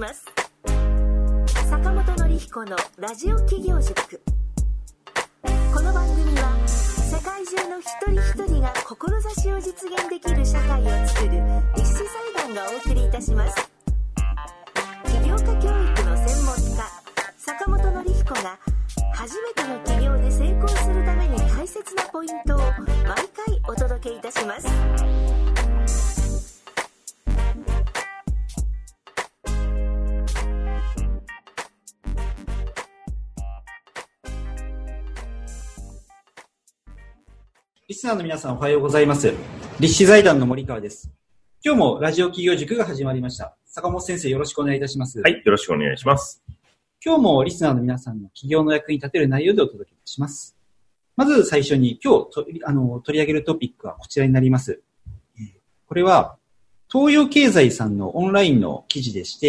ます。坂本典彦のラジオ企業塾。この番組は世界中の一人一人が志を実現できる社会を作る立志財団がお送りいたします。起業家教育の専門家坂本典彦が初めての起業で成功するために大切なポイントを毎回お届けいたします。 リスナーの皆さんおはようございます。立志財団の森川です。今日もラジオ企業塾が始まりました。坂本先生、よろしくお願いいたします。 はい、よろしくお願いします。 今日もリスナーの皆さんの起業の役に立てる内容でお届けします。まず最初に今日取り上げるトピックはこちらになります。これは東洋経済さんのオンラインの記事でして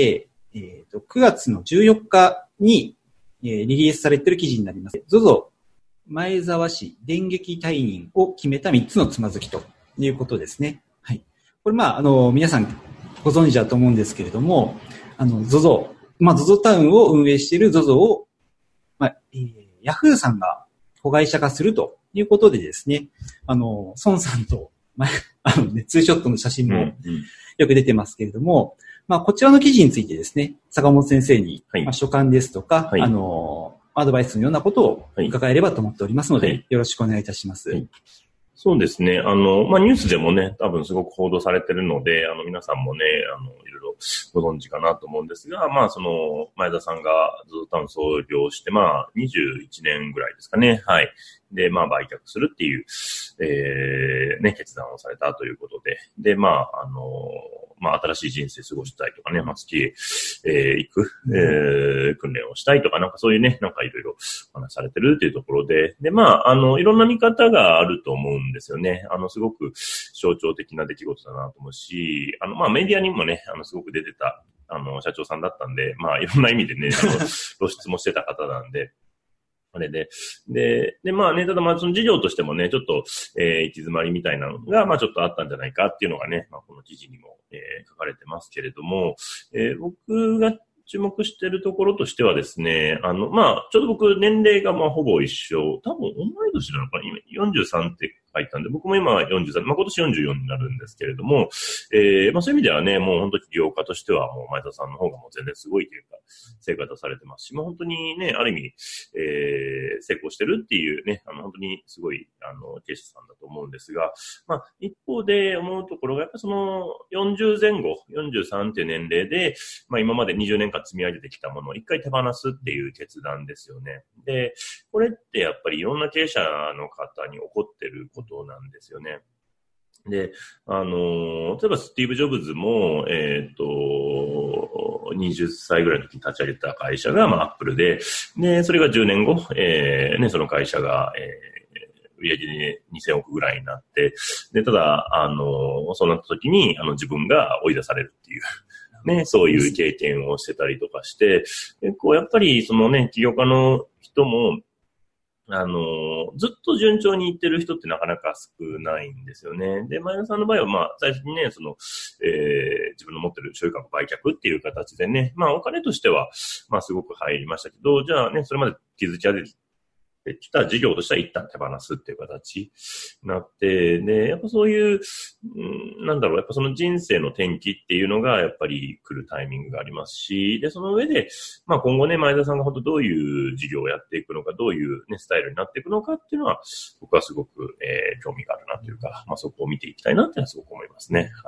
、9月の14日にリリースされている記事になります。ZOZO前澤氏電撃退任を決めた3つのつまずきということですね。はい。これ皆さんご存知だと思うんですけれども、ZOZOタウンを運営している ZOZO を、ヤフーさんが子会社化するということでですね、孫さんと、ツーショットの写真もよく出てますけれども、こちらの記事についてですね、坂本先生に、所感ですとか、アドバイスのようなことを伺えればと思っておりますので、よろしくお願いいたします。 そうですね。ニュースでもね、多分すごく報道されてるので、皆さんもね、いろいろご存知かなと思うんですが、前田さんがZOZOタウン創業して、21年ぐらいですかね。はい。で、売却するっていう、決断をされたということで、で、新しい人生過ごしたいとかね、月へ、行く、訓練をしたいとか、そういうね、いろいろお話されてるっていうところで、で、いろんな見方があると思うんですよね。すごく象徴的な出来事だなと思うし、メディアにもね、すごく出てた、社長さんだったんで、いろんな意味でね、露出もしてた方なんで、あれで。ただその事業としてもね、ちょっと、行き詰まりみたいなのが、ちょっとあったんじゃないかっていうのがね、この記事にも、書かれてますけれども、僕が注目しているところとしてはですね、ちょうど僕年齢がほぼ一緒、多分同い年なのかな、今43って書いたんで、僕も今43、今年44になるんですけれども、そういう意味ではね、もう本当に起業家としてはもう前田さんの方がもう全然すごいというか、成果出されてますし、本当にね、ある意味、成功してるっていうね、本当にすごい、経営者さんだと思うんですが、一方で思うところが、やっぱりその40前後、43っていう年齢で、今まで20年間積み上げてきたものを一回手放すっていう決断ですよね。で、これってやっぱりいろんな経営者の方に起こってることなんですよね。で、例えばスティーブ・ジョブズも、20歳ぐらいの時に立ち上げた会社が、アップルで、で、それが10年後、その会社が、売上で2000億ぐらいになって、で、ただ、そうなった時に、自分が追い出されるっていう、ね、そういう経験をしてたりとかして、結構やっぱり、そのね、起業家の人も、ずっと順調にいってる人ってなかなか少ないんですよね。で、前田さんの場合は、最初にね、自分の持ってる所有株売却っていう形でね、お金としては、すごく入りましたけど、じゃあね、それまで築き上げてきた事業としては一旦手放すっていう形になって、で、やっぱそういう、やっぱその人生の転機っていうのがやっぱり来るタイミングがありますし、で、その上で、今後ね、前田さんが本当どういう事業をやっていくのか、どういうね、スタイルになっていくのかっていうのは、僕はすごく、興味があるなというか、そこを見ていきたいなっていうのはすごく思いますね。はい。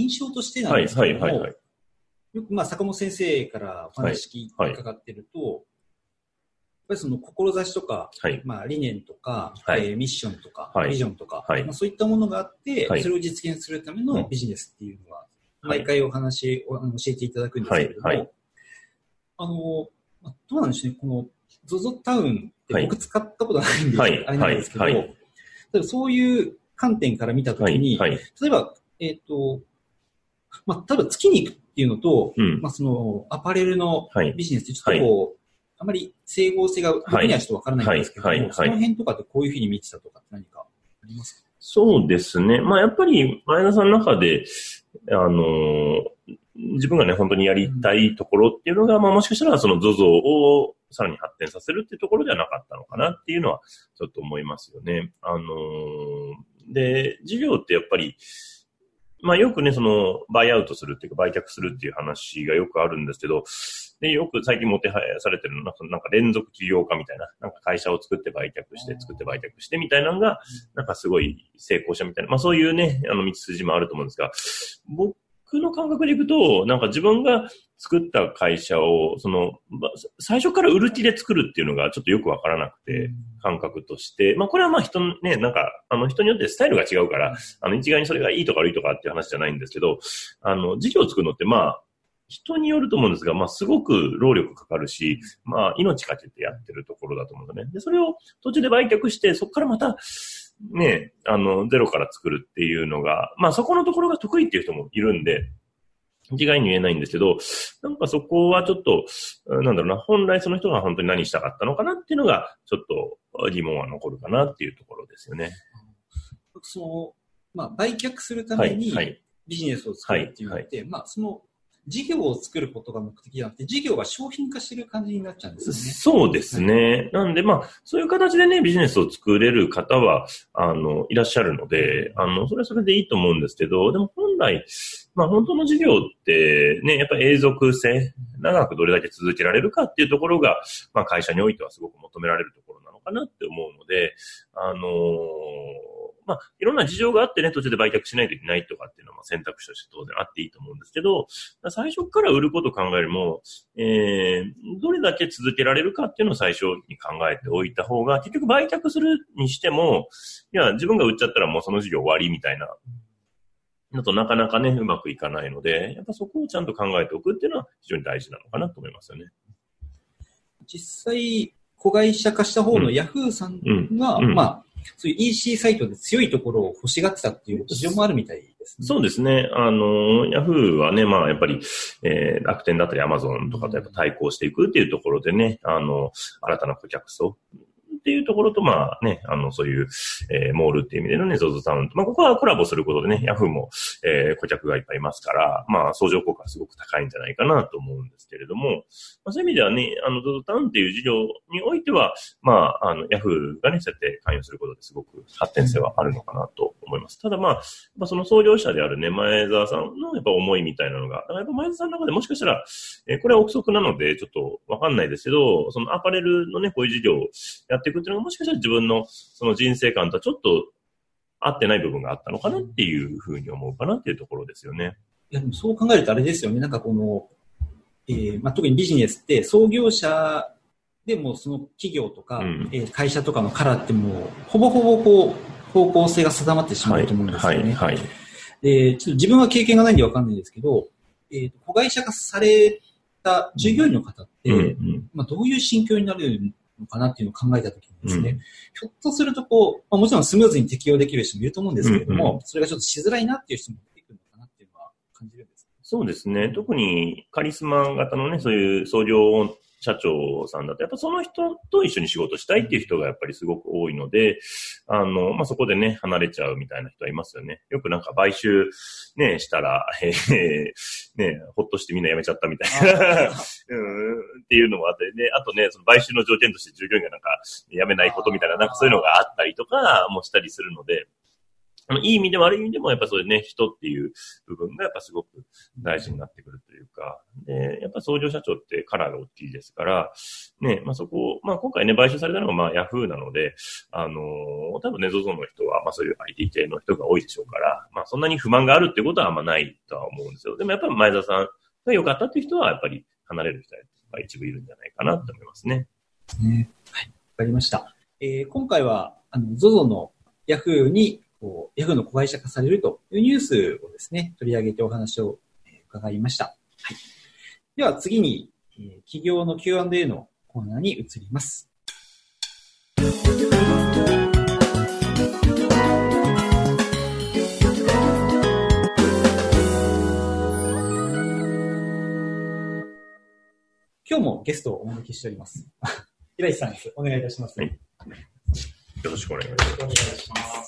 印象としてなんですけども、よく坂本先生からお話伺ってると、やっぱりその志とか、理念とか、ミッションとか、ビジョンとか、そういったものがあって、それを実現するためのビジネスっていうのは、毎回お話を教えていただくんですけれども、どうなんでしょうね、この ZOZO タウンって僕使ったことないんで、あれなんですけど、例えばそういう観点から見たときに、例えば、例えば月に行くっていうのと、そのアパレルのビジネスってちょっとあまり整合性が僕にはちょっとわからないんですけども、その辺とかってこういうふうに見てたとかって何かありますか？ そうですね。やっぱり前田さんの中で、 自分がね、本当にやりたいところっていうのが、まあもしかしたらその ZOZO をさらに発展させるっていうところではなかったのかなっていうのはちょっと思いますよね。で、事業ってやっぱり、まあよくね、その、バイアウトするっていうか売却するっていう話がよくあるんですけど、で、よく最近もてはやされてるのは、なんか連続起業家みたいな、なんか会社を作って売却して、作って売却してみたいなのが、なんかすごい成功者みたいな、まあそういうね、道筋もあると思うんですが、僕の感覚でいくと、なんか自分が作った会社を、最初から売る気で作るっていうのがちょっとよくわからなくて、感覚として。まあこれはまあ人ね、なんか、人によってスタイルが違うから、一概にそれがいいとか悪いとかっていう話じゃないんですけど、事業を作るのってまあ、人によると思うんですが、まあすごく労力かかるし、まあ命かけてやってるところだと思うんだね。で、それを途中で売却して、そこからまた、ね、ゼロから作るっていうのが、まあそこのところが得意っていう人もいるんで、一概に言えないんですけど、なんかそこはちょっと、なんだろうな、本来その人が本当に何したかったのかなっていうのが、ちょっと疑問は残るかなっていうところですよね。 まあ売却するためにビジネスを作るっていうのって、まあ事業を作ることが目的じゃなくて、事業が商品化してる感じになっちゃうんですよね。 そうですね。なんで、まあ、そういう形でね、ビジネスを作れる方は、いらっしゃるので、それはそれでいいと思うんですけど、でも本来、まあ、本当の事業ってね、やっぱり永続性、長くどれだけ続けられるかっていうところが、まあ、会社においてはすごく求められるところなのかなって思うので、まあ、いろんな事情があってね、途中で売却しないといけないとかっていうのは選択肢として当然あっていいと思うんですけど、最初から売ることを考えるよりも、どれだけ続けられるかっていうのを最初に考えておいた方が、結局売却するにしても、いや、自分が売っちゃったらもうその事業終わりみたいな、だとなかなかね、うまくいかないので、やっぱそこをちゃんと考えておくっていうのは非常に大事なのかなと思いますよね。 実際、子会社化した方のヤフーさんが、まあ、そういう EC サイトで強いところを欲しがってたっていう事情もあるみたいですね。 そうですね。ヤフーはね、まあやっぱり、楽天だったり Amazon とかとやっぱ対抗していくっていうところでね、新たな顧客層っていうところと、まあね、そういう、モールっていう意味でのね、ZOZO タウンと、まあここはコラボすることでね、ヤフーも、顧客がいっぱいいますから、まあ相乗効果がすごく高いんじゃないかなと思うんですけれども、まあ、そういう意味ではね、ZOZO タウンっていう事業においては、まあ、ヤフーがね、そうやって関与することですごく発展性はあるのかなと思います。ただまあ、その創業者であるね、前澤さんのやっぱ思いみたいなのが、やっぱ前澤さんの中でもしかしたら、これは憶測なのでちょっとわかんないですけど、そのアパレルのね、こういう事業をやっていくっていうのがもしかしたら自分のその人生観とはちょっと合ってない部分があったのかなっていうふうに思うかなっていうところですよね。 いや、でもそう考えるとあれですよね。なんかまあ、特にビジネスって創業者でもその企業とか、会社とかのカラーってもうほぼほぼこう方向性が定まってしまうと思うんですよね。ちょっと自分は経験がないんでわかんないですけど、子会社化された従業員の方って、まあ、どういう心境になるのかなっていうのを考えたときにですね、ひょっとするとまあ、もちろんスムーズに適用できる人もいると思うんですけれども、それがちょっとしづらいなっていう人も出てくるのかなっていうのは感じるんです。 そうですね。特にカリスマ型のね、そういう創業社長さんだと、やっぱその人と一緒に仕事したいっていう人がやっぱりすごく多いので、まあ、そこでね、離れちゃうみたいな人はいますよね。よくなんか買収ね、したら、ね、ほっとしてみんな辞めちゃったみたいな、っていうのもあってね、あとね、その買収の条件として従業員がなんか辞めないことみたいな、なんかそういうのがあったりとかもしたりするので、いい意味でも悪い意味でもやっぱそういうね、人っていう部分がやっぱすごく大事になってくるというか、で、やっぱ創業社長ってカラーが大きいですから、ね、まあそこ、まあ今回ね、買収されたのがまあヤフーなので、多分ね、ZOZO の人はまあそういう IT 系の人が多いでしょうから、まあそんなに不満があるってことはあんまないとは思うんですよ。でもやっぱり前田さんが良かったっていう人はやっぱり離れる人が一部いるんじゃないかなと思いますね。 はい、わかりました。今回はZOZO のヤフーにヤフーの子会社化されるというニュースをですね、取り上げてお話を伺いました。はい。では次に、企業の Q&A のコーナーに移ります。今日もゲストをお招きしております。平井さんです。お願いいたします。はい。 よろしくお願いします。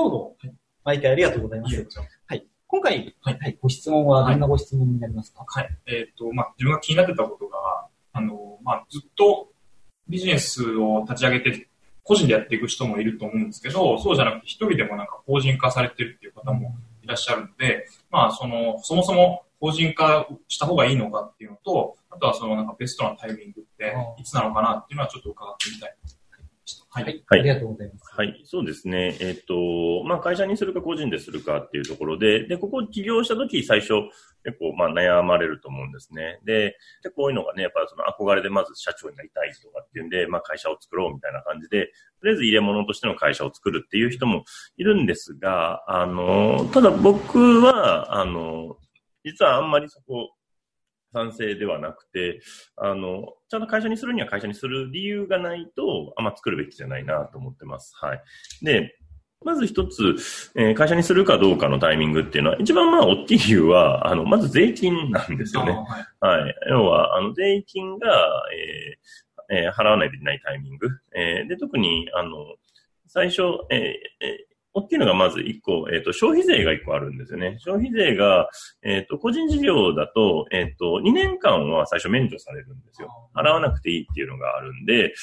今日の毎回ありがとうございます。はい。 今回、はい、ご質問はどんなご質問になりますか？ はい。自分が気になってたことが、ずっとビジネスを立ち上げて、個人でやっていく人もいると思うんですけど、そうじゃなくて一人でもなんか法人化されてるっていう方もいらっしゃるので、そもそも法人化した方がいいのかっていうのと、あとはなんかベストなタイミングっていつなのかなっていうのはちょっと伺ってみたい。 はい。ありがとうございます。 はい。そうですね。会社にするか個人でするかっていうところで、ここ起業した時最初、結構悩まれると思うんですね。で、こういうのがね、やっぱ憧れでまず社長になりたいとかっていうんで、会社を作ろうみたいな感じで、とりあえず入れ物としての会社を作るっていう人もいるんですが、ただ僕は、実はあんまりそこ、賛成ではなくて、ちゃんと会社にするには会社にする理由がないと、作るべきじゃないなと思ってます。はい。で、まず一つ、会社にするかどうかのタイミングっていうのは、一番大きい理由は、まず税金なんですよね。はい。要は、税金が、払わないといけないタイミング。で、特に、最初、大きいのがまず1個、消費税が1個あるんですよね。消費税が、個人事業だと、2年間は最初免除されるんですよ。払わなくていいっていうのがあるんで、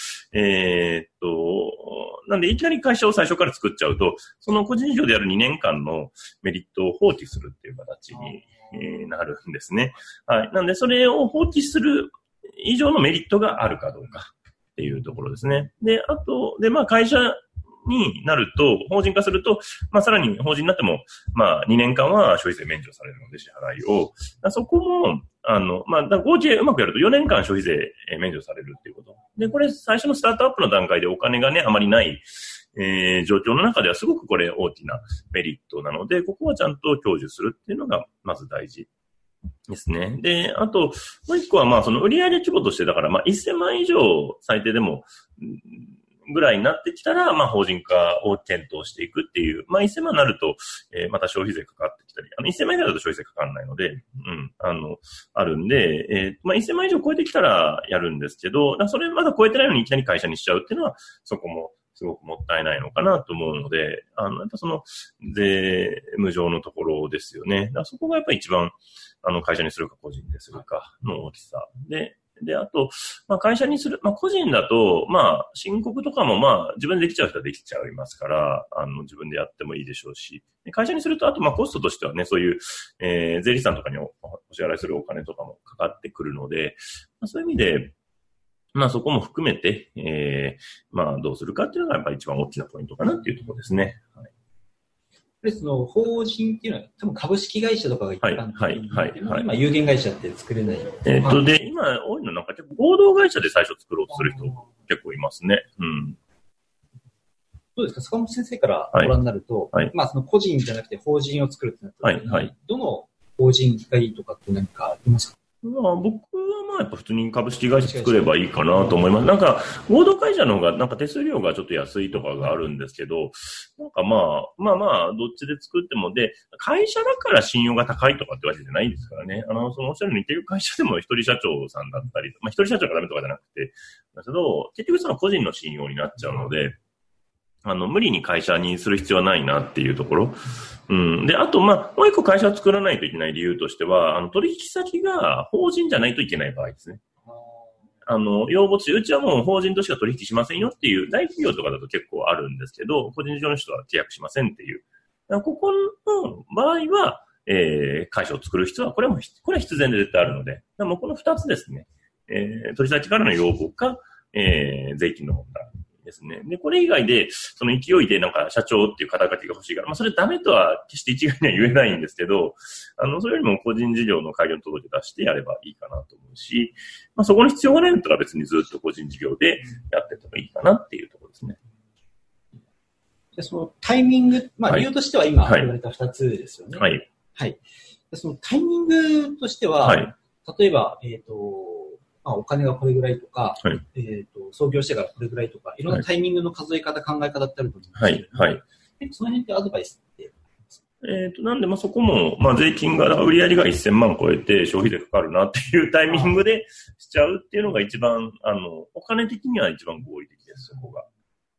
なんでいきなり会社を最初から作っちゃうと、その個人事業である2年間のメリットを放棄するっていう形になるんですね。はい。なんでそれを放棄する以上のメリットがあるかどうかっていうところですね。で、あと、で、会社、になると、法人化すると、さらに法人になっても、2年間は消費税免除されるので支払いを、そこも、合計うまくやると4年間消費税免除されるっていうこと。で、これ最初のスタートアップの段階でお金がね、あまりない、状況の中ではすごくこれ大きなメリットなので、ここはちゃんと享受するっていうのがまず大事ですね。で、あと、もう一個はその売上規模としてだから、1000万以上最低でも、ぐらいになってきたら、法人化を検討していくっていう。1000万になると、また消費税かかってきたり、1000万以下だと消費税かかんないので、あるんで、1000万以上超えてきたらやるんですけど、それまだ超えてないのにいきなり会社にしちゃうっていうのは、そこもすごくもったいないのかなと思うので、やっぱその、税務上のところですよね。そこがやっぱり一番、会社にするか個人でするかの大きさで、あと、会社にする、個人だと、申告とかも自分でできちゃう人はできちゃいますから、自分でやってもいいでしょうし、会社にすると、あと、コストとしてはね、そういう、税理士さんとかにお支払いするお金とかもかかってくるので、そういう意味で、そこも含めて、どうするかっていうのがやっぱり一番大きなポイントかなっていうところですね。はい。 その法人っていうのは多分株式会社とかが一般的に、 はい。 今有限会社って作れない。 で、今多いのなんか結構合同会社で最初作ろうとする人結構いますね。うん。 どうですか、坂本先生からご覧になると、その個人じゃなくて法人を作るってなった時に、どの法人がいいとかって何かありますか？ 僕はやっぱ普通に株式会社作ればいいかなと思います。なんか、合同会社の方がなんか手数料がちょっと安いとかがあるんですけど、なんかどっちで作っても、で、会社だから信用が高いとかってわけじゃないですからね。そのおっしゃるように結局会社でも一人社長さんだったり、一人社長がダメとかじゃなくて、だけど、結局その個人の信用になっちゃうので、無理に会社にする必要はないなっていうところ。うん。で、あと、もう一個会社を作らないといけない理由としては、取引先が法人じゃないといけない場合ですね。要望として、うちはもう法人としか取引しませんよっていう、大企業とかだと結構あるんですけど、個人事業主とは契約しませんっていう。ここの場合は、会社を作る必要は、これは必然で絶対あるので、もうこの二つですね。取引先からの要望か、税金の問題。ですね。で、これ以外で、その勢いでなんか社長っていう肩書きが欲しいから、それダメとは決して一概には言えないんですけど、それよりも個人事業の開業届出してやればいいかなと思うし、そこに必要がないんだったら別にずっと個人事業でやっててもいいかなっていうところですね。 で、そのタイミング、理由としては今言われた2つですよね。はい。はい。で、そのタイミングとしては、例えば、お金がこれぐらいとか、創業してからこれぐらいとか、いろんなタイミングの数え方、考え方ってあると思うんですけど、その辺ってアドバイスって？ なんで、そこも、税金が、売り上げが1000万超えて消費税かかるなっていうタイミングでしちゃうっていうのが一番、お金的には一番合理的です、そこが。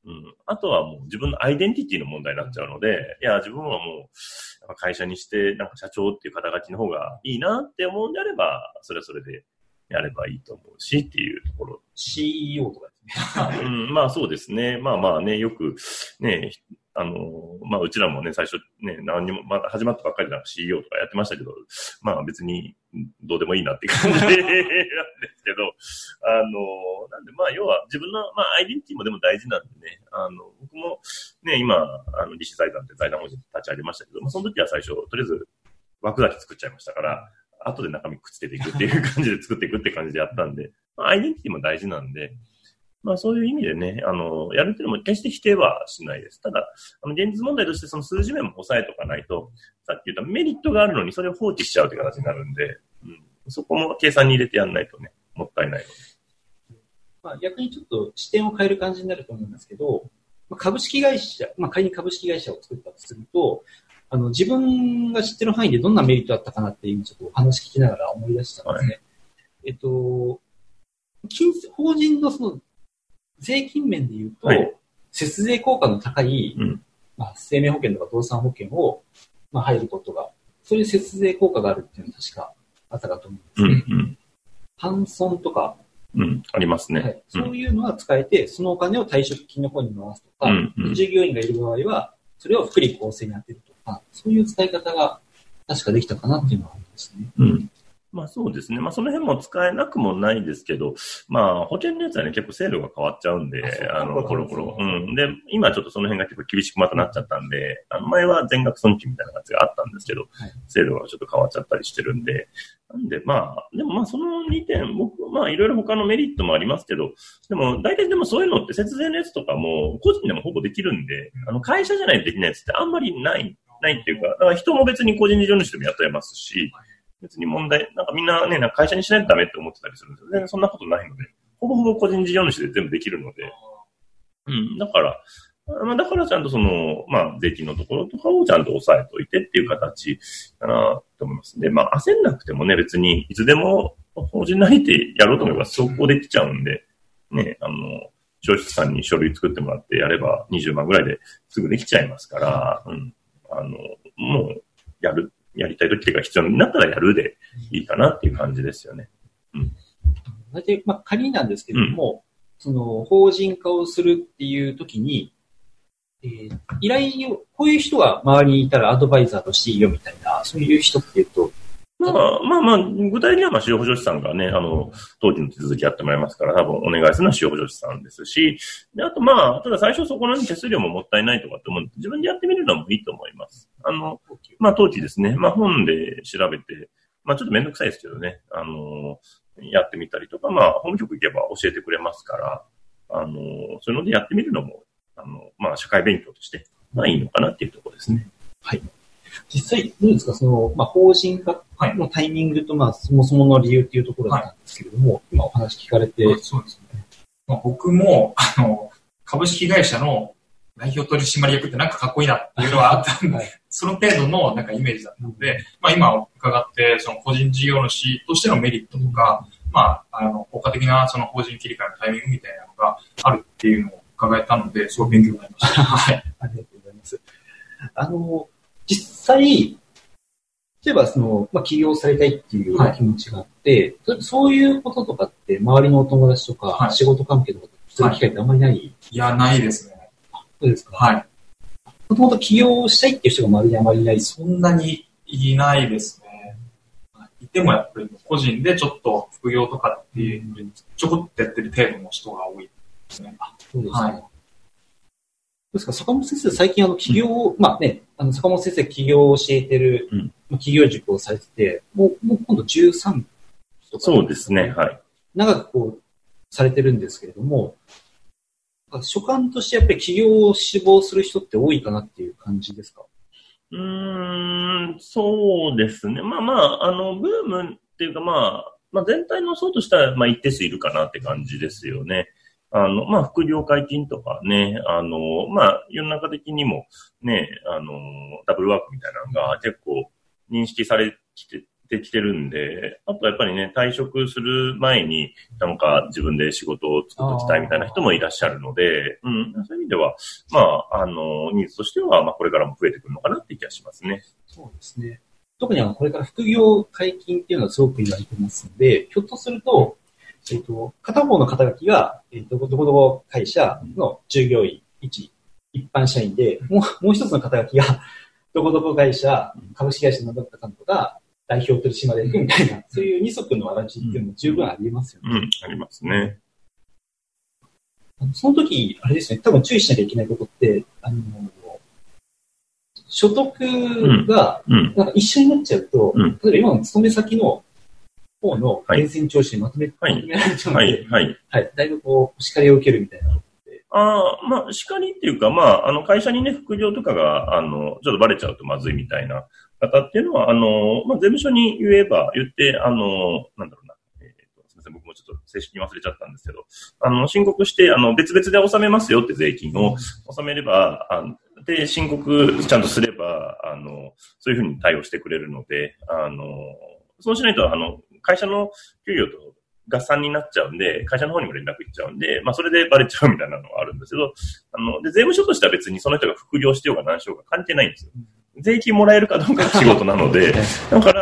あとはもう自分のアイデンティティの問題になっちゃうので、いや、自分はもう、会社にして、なんか社長っていう肩書きの方がいいなって思うんであれば、それはそれでやればいいと思うしっていうところ。 CEO とかですね。 まあそうですね。まあね、よく、ね、まあうちらもね、最初ね、何にも、まだ始まったばっかりでなんか CEO とかやってましたけど、まあ別にどうでもいいなっていう感じなんですけど、なんでまあ要は自分の、まあアイデンティティもでも大事なんでね、僕もね、今、利子財団って財団法人立ち上げましたけど、まあその時は最初、とりあえず枠だけ作っちゃいましたから、後で中身くっつけていくっていう感じで作っていくって感じでやったんで、まあアイデンティティも大事なんで、まあそういう意味でね、やるっていうのも決して否定はしないです。ただ、現実問題としてその数字面も押さえとかないと、さっき言ったメリットがあるのにそれを放棄しちゃうという形になるんで、そこも計算に入れてやんないとね、もったいないので。 まあ逆にちょっと視点を変える感じになると思うんですけど、株式会社、まあ仮に株式会社を作ったとすると、自分が知ってる範囲でどんなメリットあったかなっていうちょっとお話聞きながら思い出したんですね。はい、法人のその税金面で言うと、はい、節税効果の高い、まあ、生命保険とか動産保険を、まあ、入ることが、そういう節税効果があるっていうのは確かあったかと思うんですね。半損とか、 ありますね、 はい。そういうのは使えて、そのお金を退職金の方に回すとか、従業員がいる場合は、それを福利厚生に当てるとか、そういう使い方が確かできたかなっていうのはありますね。 まあそうですね。まあその辺も使えなくもないですけど、まあ保険のやつはね結構制度が変わっちゃうんで、コロコロ。で、今ちょっとその辺が結構厳しくまたなっちゃったんで、前は全額損金みたいなやつがあったんですけど、制度がちょっと変わっちゃったりしてるんで、なんでまあ、でもまあその2点、僕まあいろいろ他のメリットもありますけど、でも大体でもそういうのって節税のやつとかも個人でもほぼできるんで、会社じゃないとできないやつってあんまりないっていうか、だから人も別に個人事業主でも雇えますし、別に問題、なんかみんなね、なんか会社にしないとダメって思ってたりするんですよね。そんなことないので、ほぼほぼ個人事業主で全部できるので、だからちゃんとその、まあ税金のところとかをちゃんと抑えておいてっていう形かなと思います。で、まあ焦んなくてもね、別にいつでも法人なりってやろうと思えば速攻できちゃうんで、ね、消費者さんに書類作ってもらってやれば20万ぐらいですぐできちゃいますから、もうやりたい時っていうか必要になったらやるでいいかなっていう感じですよね。 大体、まあ仮になんですけれども、その法人化をするっていう時に、依頼を、こういう人が周りにいたらアドバイザーとしていいよみたいな、そういう人っていうと、 まあ、具体的には司法補助士さんがね、当時の手続きやってもらいますから、多分お願いするのは司法補助士さんですし、で、あとただ最初そこの手数料ももったいないとかって思うんで、自分でやってみるのもいいと思います。当時ですね、本で調べて、ちょっとめんどくさいですけどね、やってみたりとか、法務局行けば教えてくれますから、そういうのでやってみるのも、社会勉強として、いいのかなっていうところですね。 はい。実際、どうですか、法人化のタイミングと、そもそもの理由っていうところなんですけれども、今お話聞かれて。 そうですね。僕も、株式会社の代表取締役ってなんかかっこいいなっていうのはあったんで、その程度のなんかイメージだったので、今伺って、その個人事業主としてのメリットとか、効果的なその法人切り替えのタイミングみたいなのがあるっていうのを伺えたので、すごい勉強になりました。はい。 ありがとうございます。実際、例えば起業されたいっていう気持ちがあって、そういうこととかって周りのお友達とか、仕事関係とかする機会ってあんまりない？ いや、ないですね。 そうですか。 はい。 もともと起業したいっていう人が周りにあまりいない？ そんなにいないですね。いてもやっぱり個人でちょっと副業とかっていうちょこっとやってる程度の人が多いですね。 そうですか。はい。ですから坂本先生、最近起業、坂本先生起業を教えてる、起業塾をされてて、もう今度13とか。 そうですね、はい。 長くされてるんですけれども、所感としてやっぱり起業を志望する人って多いかなっていう感じですか？ そうですね。ブームっていうか全体の層としては、一定数いるかなって感じですよね。副業解禁とかね、世の中的にもね、ダブルワークみたいなのが結構認識されてきてってきてるんで、あとやっぱりね、退職する前になんか自分で仕事を作っておきたいみたいな人もいらっしゃるので、そういう意味では、ニーズとしては、これからも増えてくるのかなって気がしますね。 そうですね。特にこれから副業解禁っていうのはすごく言われてますので、ひょっとすると、片方の肩書きが、どこどこ会社の従業員、一般社員で、もう一つの肩書きが、どこどこ会社、株式会社なんだったかとか、代表取締役みたいな、そういう二足のわらじっていうのも十分ありますよね。 ありますね。 その時、あれですね、多分注意しなきゃいけないことって、所得が、なんか一緒になっちゃうと、例えば今の勤め先の方の源泉徴収にまとめられちゃうので、だいぶお叱りを受けるみたいな。 叱りっていうか、会社にね、副業とかが、ちょっとバレちゃうとまずいみたいな方っていうのは、税務署に言って、なんだろうな。すみません、僕もちょっと正式に忘れちゃったんですけど、申告して、別々で納めますよって税金を納めれば、で、申告ちゃんとすれば、そういうふうに対応してくれるので、そうしないと、会社の給与と合算になっちゃうんで、会社の方にも連絡いっちゃうんで、それでバレちゃうみたいなのがあるんですけど、で、税務署としては別にその人が副業してようが何しようが関係ないんですよ。税金もらえるかどうかが仕事なので、だから、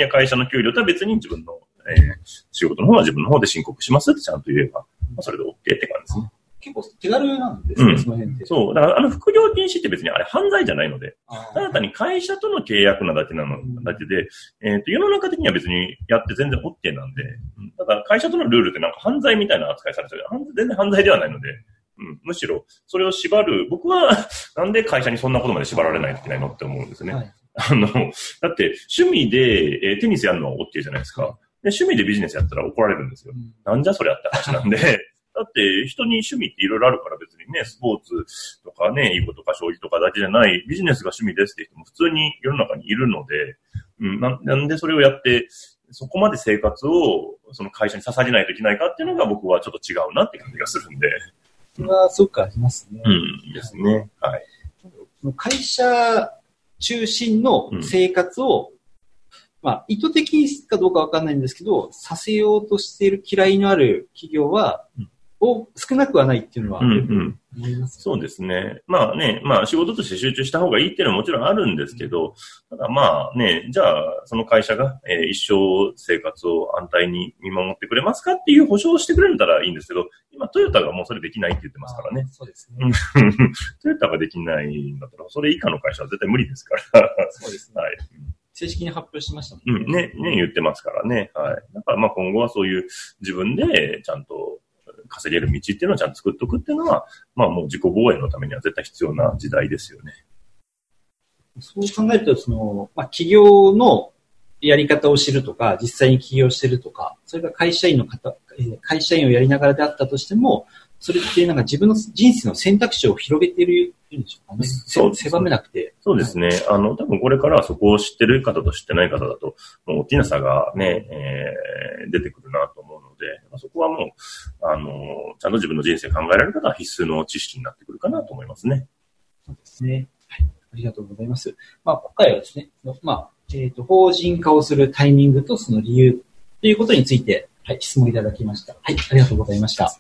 会社の給料とは別に自分の、仕事の方は自分の方で申告しますってちゃんと言えば、それで OK って感じですね。 結構手軽なんですね、その辺って。 そう。だから、副業禁止って別にあれ犯罪じゃないので、ただ単に会社との契約なだけで、世の中的には別にやって全然 OK なんで、ただ会社とのルールってなんか犯罪みたいな扱いされちゃう。全然犯罪ではないので、むしろ、それを縛る、僕は、なんで会社にそんなことまで縛られないといけないのって思うんですね。だって、趣味で、テニスやるのは OK じゃないですか。で、趣味でビジネスやったら怒られるんですよ。なんじゃそれやった話なんで、だって人に趣味っていろいろあるから別にね、スポーツとかね、囲碁とか将棋とかだけじゃない、ビジネスが趣味ですって人も普通に世の中にいるので、なんでそれをやって、そこまで生活をその会社に捧げないといけないかっていうのが僕はちょっと違うなって感じがするんで。 それはすごくありますね。 ですね。はい。 会社中心の生活を、意図的かどうかわかんないんですけど、させようとしている嫌いのある企業は、少なくはないっていうのは、思います、ね。 そうですね。仕事として集中した方がいいっていうのはもちろんあるんですけど、ただじゃあ、その会社が、一生生活を安泰に見守ってくれますかっていう保証をしてくれたらいいんですけど、今トヨタがもうそれできないって言ってますからね。 そうですね。 トヨタができないんだったら、それ以下の会社は絶対無理ですから。 そうですね。 はい。 正式に発表しましたもんね。言ってますからね。はい。だから今後はそういう自分でちゃんと稼げる道っていうのをちゃんと作っておくっていうのは、もう自己防衛のためには絶対必要な時代ですよね。 そう考えると、企業のやり方を知るとか、実際に起業してるとか、それが会社員をやりながらであったとしても、それってなんか自分の人生の選択肢を広げているんでしょうかね。狭めなくて。 そうですね。多分これからはそこを知ってる方と知ってない方だと、もう大きな差がね、出てくるなと思うので、そこはもう、ちゃんと自分の人生考えられる方は必須の知識になってくるかなと思いますね。 そうですね。はい。ありがとうございます。今回はですね、法人化をするタイミングとその理由ということについて、質問いただきました。はい。ありがとうございました。はい。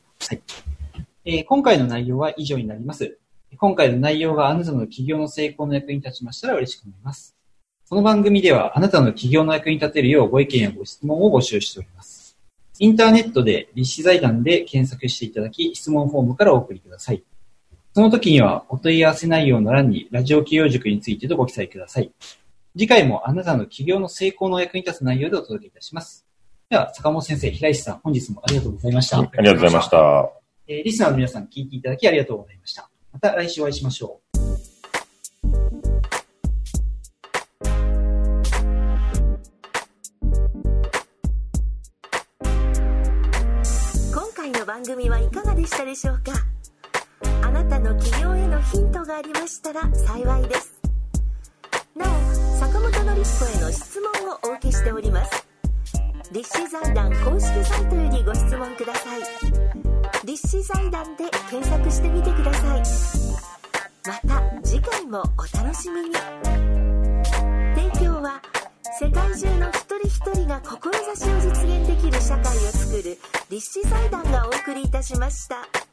今回の内容は以上になります。今回の内容があなたの企業の成功の役に立ちましたら嬉しく思います。この番組ではあなたの企業の役に立てるようご意見やご質問を募集しております。インターネットで立志財団で検索していただき、質問フォームからお送りください。その時にはお問い合わせ内容の欄にラジオ企業塾についてとご記載ください。次回もあなたの企業の成功の役に立つ内容でお届けいたします。では、坂本先生、平石さん、本日もありがとうございました。 ありがとうございました。 リスナーの皆さん、聞いていただきありがとうございました。また来週お会いしましょう。 今回の番組はいかがでしたでしょうか。あなたの企業へのヒントがありましたら幸いです。なお、坂本典彦への質問をお受けしております。立志財団公式サイトよりご質問ください。立志財団で検索してみてください。また次回もお楽しみに。提供は世界中の一人一一人が志を実現できる社会を作る立志財団がお送りいたしました。